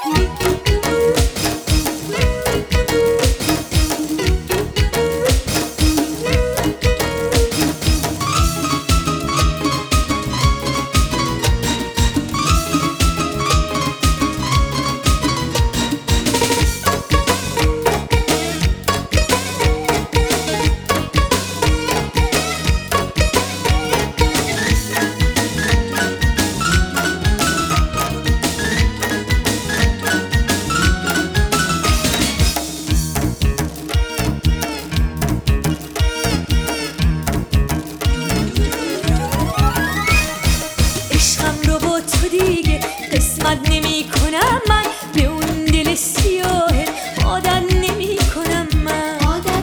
قسمت نمی کنم من به اون دل سیاه عادت نمی کنم من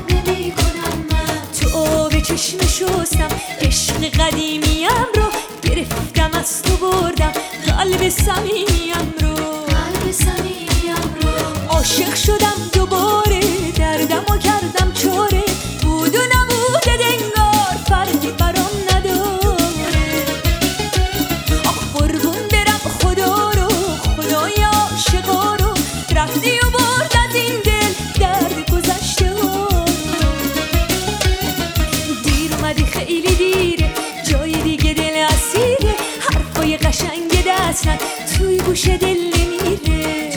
تو آب چشم شستم عشق قدیمیم رو گرفتم از تو بردم قلب صمیمیم رو عاشق شدم دوباره دردمو کردم چاره بود و نبوده دنگار فرقی برام نداره قربون برم خدا رو خدای عاشقا رو رفتی و برد از این دل درد گذشته ها دیر اومدی خیلی دیره جای دیگه دل اسیره حرفای قشنگ دستن توی گوش دل نمیره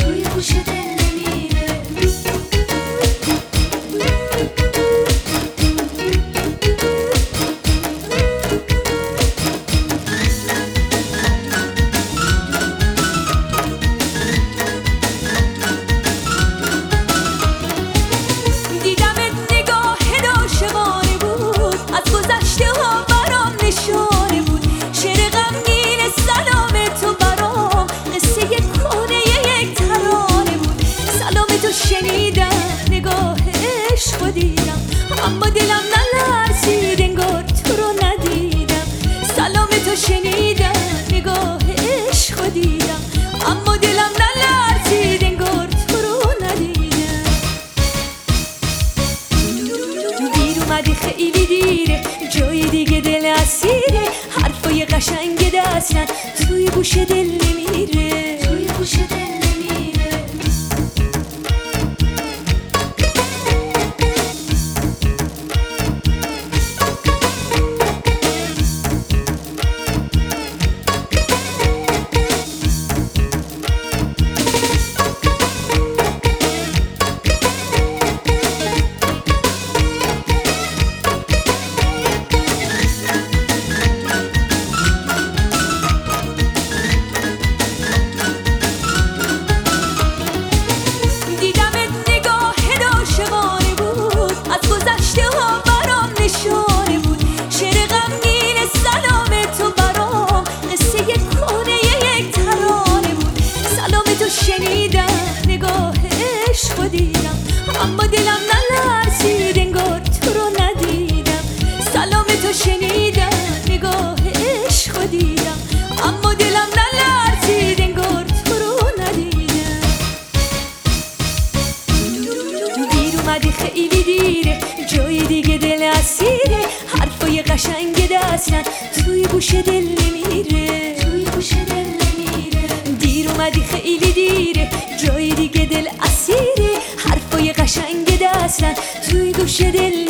اما دلم نلرزید انگار تو رو ندیدم سلام تو شنیدم نگاه عشق دیدم اما دلم نلرزید انگار تو رو ندیدم دیر اومدی خیلی دیره جای دیگه دل اسیره حرفای قشنگ دستن توی گوش دل نمیره اما دلم نلرزید انگار تو رو ندیدم سلام تو شنیدم نگاه عشق دیدم اما دلم نلرزید انگار تو رو ندیدم دیر اومدی خیلی دیره جای دیگه دل اسیره حرفای قشنگ دستن توی گوش دل نمیره دیر اومدی خیلی دیره جای دیگه دل اسیره حرفای قشنگ دستن توی گوش دل